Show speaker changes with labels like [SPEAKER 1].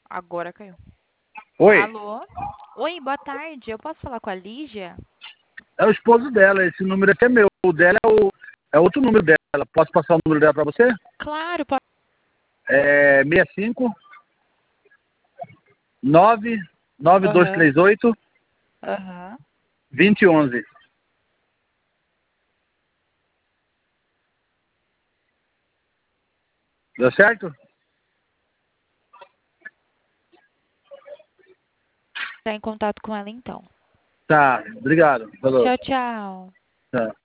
[SPEAKER 1] Agora caiu.
[SPEAKER 2] Oi,
[SPEAKER 1] Alô? Oi, boa tarde. Eu posso falar com a Lígia?
[SPEAKER 2] é o esposo dela, esse número aqui é meu. O dela é outro número dela. Posso passar o número dela para você?
[SPEAKER 1] Claro, pode.
[SPEAKER 2] É 65
[SPEAKER 1] Aham,
[SPEAKER 2] 99238
[SPEAKER 1] aham.
[SPEAKER 2] 2011. Deu certo?
[SPEAKER 1] Tá em contato com ela então.
[SPEAKER 2] Tá, obrigado. Falou.
[SPEAKER 1] Tchau, tchau.
[SPEAKER 2] Tá.